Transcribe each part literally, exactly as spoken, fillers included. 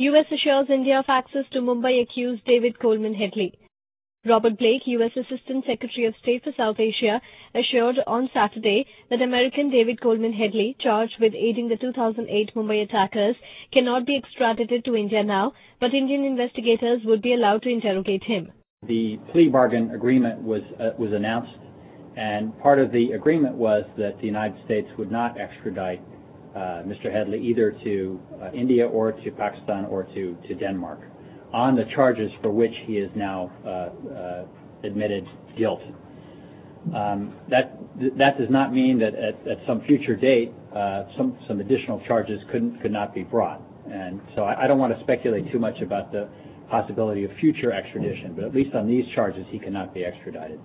U S assures India of access to Mumbai accused David Coleman Headley. Robert Blake, U S Assistant Secretary of State for South Asia, assured on Saturday that American David Coleman Headley, charged with aiding the two thousand eight Mumbai attackers, cannot be extradited to India now, but Indian investigators would be allowed to interrogate him. The plea bargain agreement was uh, was announced, and part of the agreement was that the United States would not extradite uh, Mister Headley either to uh, India or to Pakistan or to, to Denmark on the charges for which he is now uh, uh, admitted guilt. Um, that that does not mean that at, at some future date uh, some some additional charges couldn't could not be brought, and so I, I don't want to speculate too much about the possibility of future extradition, but at least on these charges he cannot be extradited.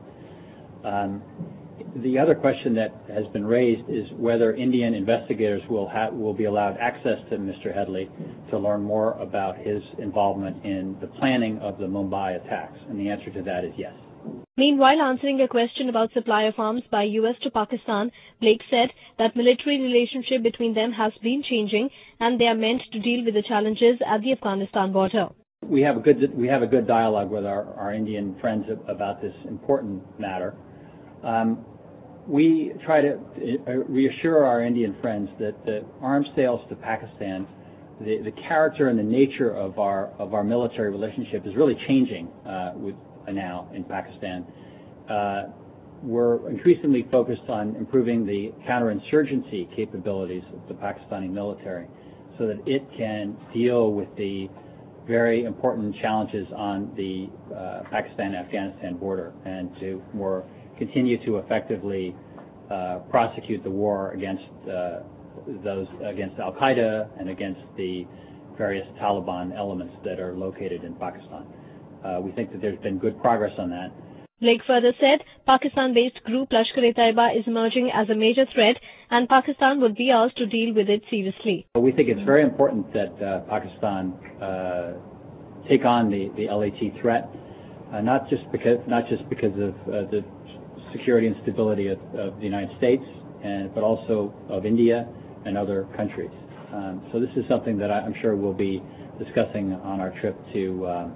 Um, the other question that has been raised is whether Indian investigators will ha- will be allowed access to Mister Headley to learn more about his involvement in the planning of the Mumbai attacks, and the answer to that is yes. Meanwhile, answering a question about supply of arms by U S to Pakistan, Blake said that military relationship between them has been changing and they are meant to deal with the challenges at the Afghanistan border. We have a good we have a good dialogue with our, our Indian friends about this important matter. Um, we try to reassure our Indian friends that the arms sales to Pakistan, the, the character and the nature of our of our military relationship is really changing uh, with uh, now in Pakistan. Uh, we're increasingly focused on improving the counterinsurgency capabilities of the Pakistani military so that it can deal with the very important challenges on the uh, Pakistan-Afghanistan border and to more continue to effectively uh, prosecute the war against uh, those against Al Qaeda and against the various Taliban elements that are located in Pakistan. Uh, we think that there's been good progress on that. Blake further said Pakistan-based group Lashkar-e-Taiba is emerging as a major threat and Pakistan would be asked to deal with it seriously. We think it's very important that uh, Pakistan uh, take on the, the L A T threat, uh, not just because not just because of uh, the security and stability of, of the United States, and but also of India and other countries. Um, so this is something that I'm sure we'll be discussing on our trip to uh,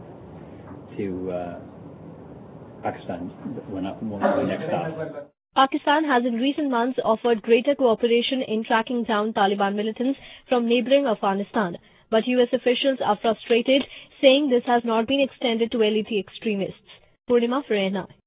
to uh, Pakistan when, when we next stop. Pakistan has in recent months offered greater cooperation in tracking down Taliban militants from neighboring Afghanistan, but U S officials are frustrated, saying this has not been extended to L A T extremists. Purnima for N I.